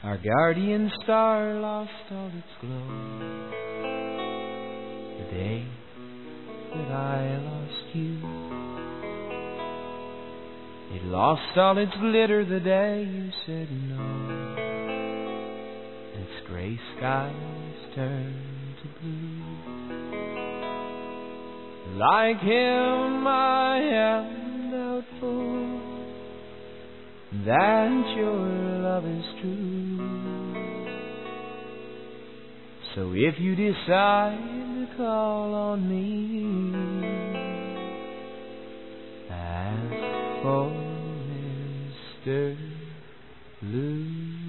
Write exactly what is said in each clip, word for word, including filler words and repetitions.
Our guardian star lost all its glow the day that I lost you. It lost all its glitter the day you said no. Its gray skies turned to blue. Like him I am doubtful that your love is true. So if you decide to call on me, ask for Mister Blue.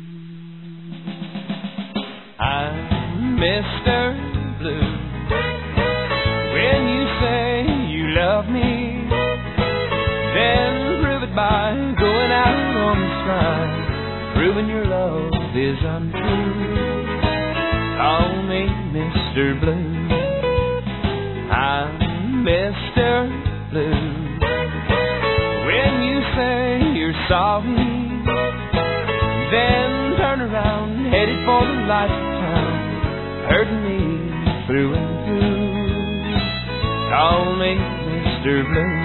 I'm Mister Blue. When you say you love me, then prove it by going out on the strike, proving your love is untrue. Call me Mister Blue. I'm Mister Blue. When you say you're sorry, then turn around, headed for the lights of town, hurting me through and through. Call me Mister Blue.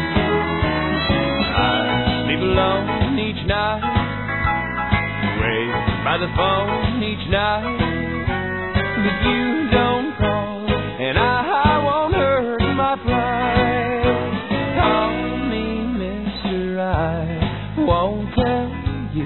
I sleep alone each night, wait by the phone each night, but you don't call, and I, I won't hurt my pride. Call me Mister I won't tell you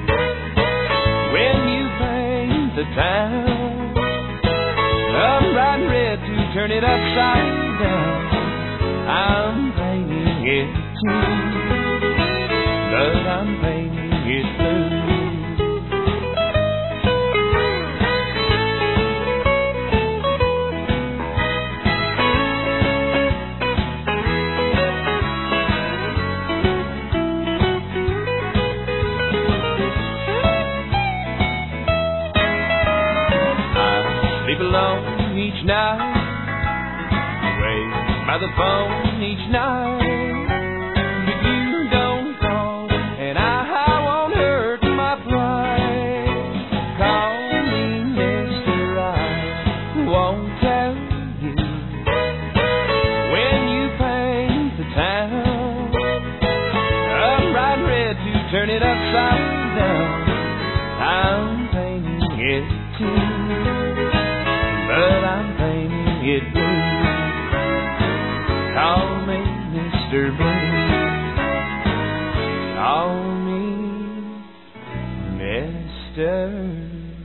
when you paint the town. I'm riding red to turn it upside down. I'm painting it too, but I'm painting it blue. Alone each night, wait by the phone each night, but you don't call, and I, I won't hurt my pride. Call me Mister I won't tell you when you paint the town. I'm riding red to turn it upside down. I'm painting it too, but I'm painting it blue. Call me Mister Blue. Call me Mister